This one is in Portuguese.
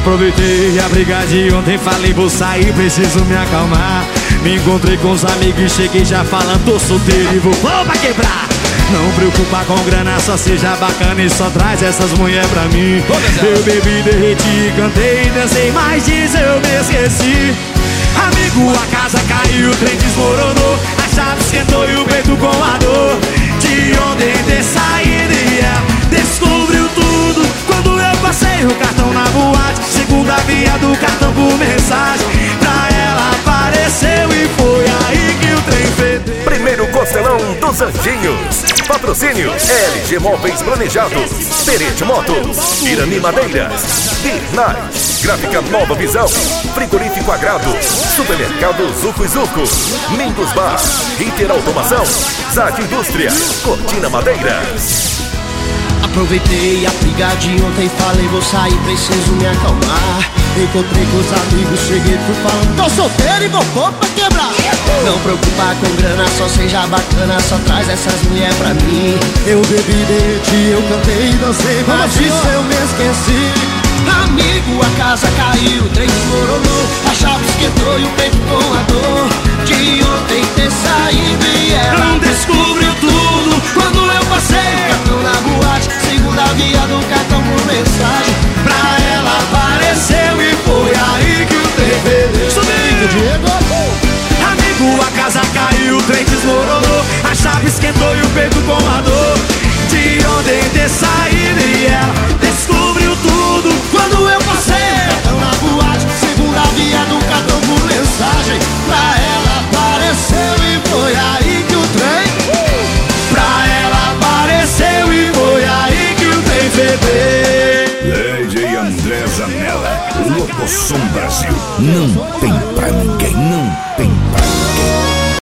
Aproveitei a briga de ontem, falei vou sair, preciso me acalmar. Me encontrei com os amigos e cheguei já falando tô solteiro e vou pra quebrar. Não preocupa com grana, só seja bacana e só traz essas mulher pra mim. Eu bebi, derreti, cantei, dancei, mas diz eu me esqueci. Amigo, a casa caiu, o trem desmoronou, a chave esquentou e o peito com a dor. De ontem ter saído e ela descobriu tudo quando eu passei o cartão na boate. Segunda via do cartão por mensagem, pra ela apareceu e foi aí que o trem fedeu. Primeiro Costelão dos Anjinhos. Patrocínio LG Móveis Planejados, Terete Motos, Irani Madeiras, Birnais, Gráfica Nova Visão, Frigorífico Agrado, Supermercado Zuco e Zuco, Mingus Bar, Inter Automação, Zad Indústria, Cortina Madeiras. Aproveitei a briga de ontem, falei vou sair, preciso me acalmar. Encontrei com os amigos, cheguei fui falando tô solteiro e vou pra quebrar. Não preocupa com grana, só seja bacana, só traz essas mulher pra mim. Eu bebi, derreti, eu cantei e dancei, mas disso eu me esqueci. Amigo, a casa caiu, o trem desmoronou, a chave esquentou e o peito com a dor. De ontem ter saído e ela descobriu tudo quando eu passei o cartão na boate. Segunda via do cartão por mensagem, pra ela apareceu e foi aí que o trem fedeu. Subiu, Diego. Amigo, a casa caiu, o trem desmoronou, a chave esquentou e o peito com a dor. De ontem ter saído e ela descobriu tudo quando eu passei o cartão na boate. Segunda via do cartão por mensagem, pra ela apareceu e foi aí que o trem. Pra ela apareceu e foi aí que o trem fedeu. DJ André Zanella, Locosom Brasil. Não tem pra ninguém, não tem pra ninguém.